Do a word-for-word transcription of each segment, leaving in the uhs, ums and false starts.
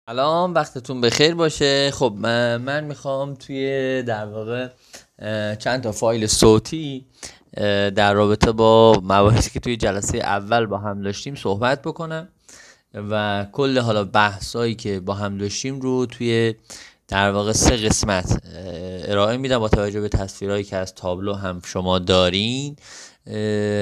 سلام، وقتتون بخیر باشه. خب من من میخوام توی در واقع اه، چند تا فایل صوتی اه، در رابطه با مباحثی که توی جلسه اول با هم داشتیم صحبت بکنم و کل حالا بحثایی که با هم داشتیم رو توی در واقع سه قسمت اه، ارائه میدم با توجه به تصویرهایی که از تابلو هم شما دارین. اه،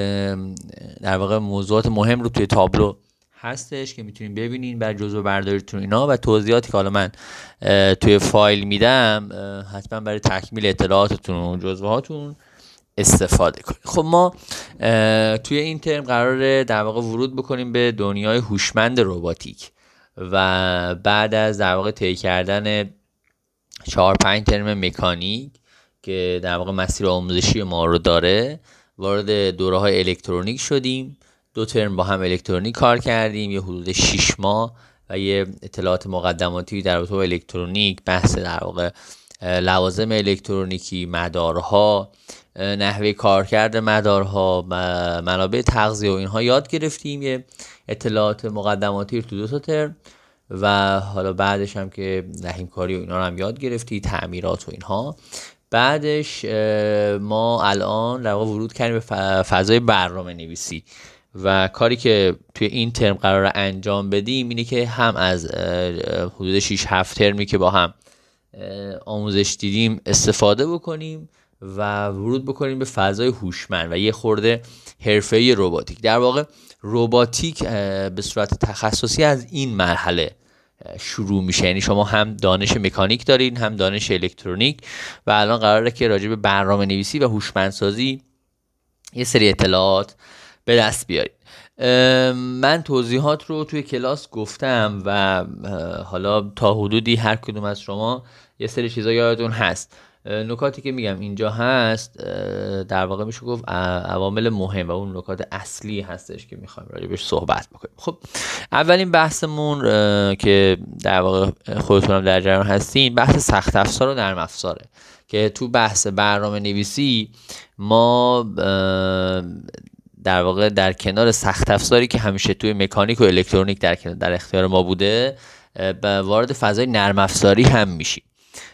در واقع موضوعات مهم رو توی تابلو هستش که میتونین ببینین بر جزو برداریتون اینا و توضیحاتی که حالا من اه، توی فایل میدم اه، حتما برای تکمیل اطلاعاتتون و جزوهاتون استفاده کنید. خب ما اه، توی این ترم قراره در واقع ورود بکنیم به دنیای هوشمند رباتیک و بعد از در واقع طی کردن چهار پنج ترم مکانیک که در واقع مسیر آموزشی ما رو داره وارد دوره های الکترونیک شدیم. دو ترم با هم الکترونیک کار کردیم، یه حدود شش ماه و یه اطلاعات مقدماتی در رابطه با الکترونیک، بحث در واقع اه، لوازم الکترونیکی، مدارها، اه، نحوه کارکرد مدارها، م- منابع تغذیه و اینها یاد گرفتیم. یه اطلاعات مقدماتی رو تو دو تا ترم و حالا بعدش هم که نهیم کاری و اینا رو هم یاد گرفتی، تعمیرات و اینها. بعدش اه، ما الان در واقع ورود کردیم به ف- فضای برنامه نویسی و کاری که توی این ترم قرار انجام بدیم اینه که هم از اه، حدود شش هفت ترمی که با هم اه، آموزش دیدیم استفاده بکنیم و ورود بکنیم به فضای هوشمند و یه خورده حرفه‌ای رباتیک. در واقع رباتیک اه، به صورت تخصصی از این مرحله اه، شروع میشه، یعنی شما هم دانش مکانیک دارین هم دانش الکترونیک و الان قراره که راجع به برنامه نویسی و هوشمندسازی یه سری اطلاعات به دست بیارید. اه، من توضیحات رو توی کلاس گفتم و اه، حالا تا حدودی هر کدوم از شما یه سری چیزا یادتون هست. اه، نکاتی که میگم اینجا هست اه، در واقع میشه گفت اه، عوامل مهم و اون نکات اصلی هستش که میخوایم راجبش صحبت بکنیم. خب اولین بحثمون اه، که در واقع خودتون هم در جریان هستین، بحث سخت افزار و نرم افزاره که تو بحث برنامه نویسی ما اه، در واقع در کنار سخت افزاری که همیشه توی مکانیک و الکترونیک در کنار- در اختیار ما بوده اه، به وارد فضای نرم افزاری هم میشیم.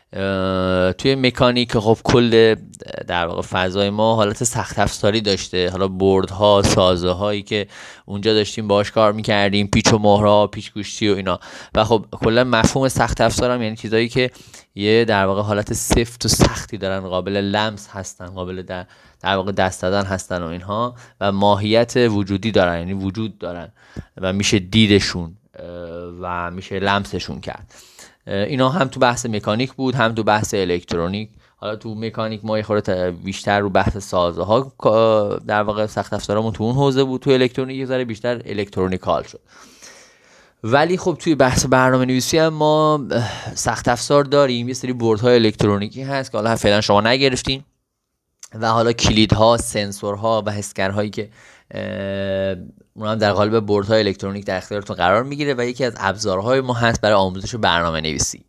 اه، توی مکانیک خب کل در واقع فضای ما حالت سخت افزاری داشته، حالا بردها، سازه هایی که اونجا داشتیم باهاش کار میکردیم، پیچ و مهرها، پیچ گوشتی و اینا. و خب کلا مفهوم سخت افزار هم یعنی چیزایی که یه در واقع حالت سفت و سختی دارن، قابل لمس هستن، قابل در در واقع دست دادن هستن و اینها و ماهیت وجودی دارن، یعنی وجود دارن و میشه دیدشون اه، و میشه لمسشون کرد. اینا هم تو بحث مکانیک بود هم تو بحث الکترونیک. حالا تو مکانیک ما یه خورده بیشتر رو بحث سازه ها در واقع سخت افزارمون تو اون حوزه بود، تو الکترونیک یه ذره بیشتر الکترونیکال شد. ولی خب توی بحث برنامه نویسی هم ما اه، سخت افزار داریم، یه سری بردهای الکترونیکی هست که حالا فعلا شما نگرفتین و حالا کلیدها، سنسورها و حسگرهایی که اونا هم در قالب بردهای الکترونیک در اختیارتون قرار میگیره و یکی از ابزارهای ما هست برای آموزش برنامه نویسی.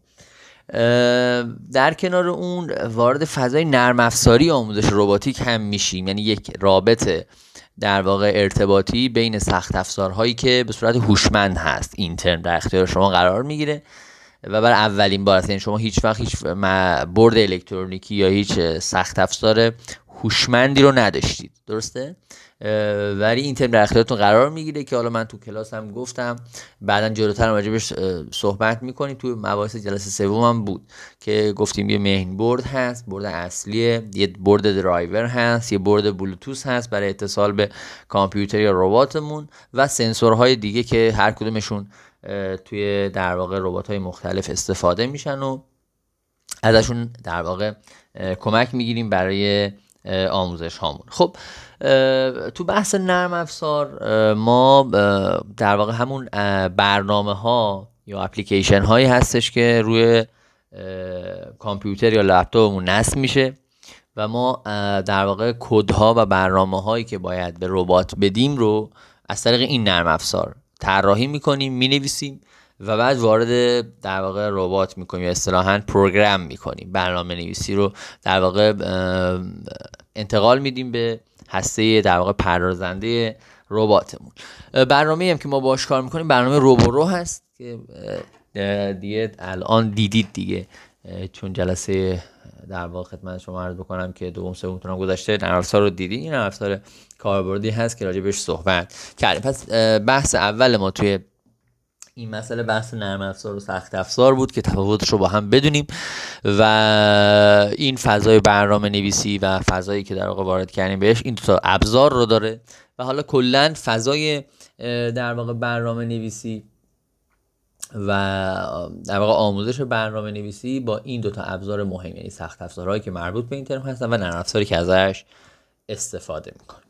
در کنار اون وارد فضای نرم افزاری آموزش رباتیک هم میشیم، یعنی یک رابطه در واقع ارتباطی بین سخت افزارهایی که به صورت هوشمند هست این ترم در اختیار شما قرار میگیره و برای اولین بار است، یعنی شما هیچ وقت هیچ برد الکترونیکی یا هیچ سخت افزار هوشمندی رو نداشتید، درسته؟ ولی این ترم در اختیارتون قرار میگیره که حالا من تو کلاس هم گفتم بعداً جلوتر راجعش صحبت میکنیم. تو مباحث جلسه سوم هم بود که گفتیم یه مین برد هست، برد اصلیه، یه برد درایور هست، یه برد بلوتوث هست برای اتصال به کامپیوتر یا رباتمون و سنسورهای دیگه که هر کدومشون توی در واقع ربات‌های مختلف استفاده میشن و ازشون در واقع کمک میگیریم برای آموزش هامون. خب تو بحث نرم افزار ما در واقع همون برنامه ها یا اپلیکیشن هایی هستش که روی کامپیوتر یا لپتاپمون نصب میشه و ما در واقع کدها و برنامه هایی که باید به ربات بدیم رو از طریق این نرم افزار طراحی میکنیم، مینویسیم و بعد وارد در واقع ربات میکنیم یا اصطلاحاً پروگرام میکنیم. برنامه نویسی رو در واقع انتقال میدیم به هسته در واقع پردازنده رباتمون. برنامه‌ای هم که ما باهاش کار میکنیم برنامه روبورو هست که دیگه الان دیدید دیگه، چون جلسه در واقع خدمت شما عرض بکنم که دوم سومتون گذشته نرم افزار رو دیدید. این نرم افزار کاربردی هست که راجع بهش صحبت کردیم. پس بحث اول ما توی این مسئله بحث نرم افزار و سخت افزار بود که تفاوتش رو با هم بدونیم و این فضای برنامه نویسی و فضایی که در واقع وارد کردیم بهش این دو تا ابزار رو داره و حالا کلا فضای در واقع برنامه نویسی و در واقع آموزش برنامه نویسی با این دو تا ابزار مهم، یعنی سخت افزارهایی که مربوط به این ترم هستن و نرم افزاری که ازش استفاده میکنه.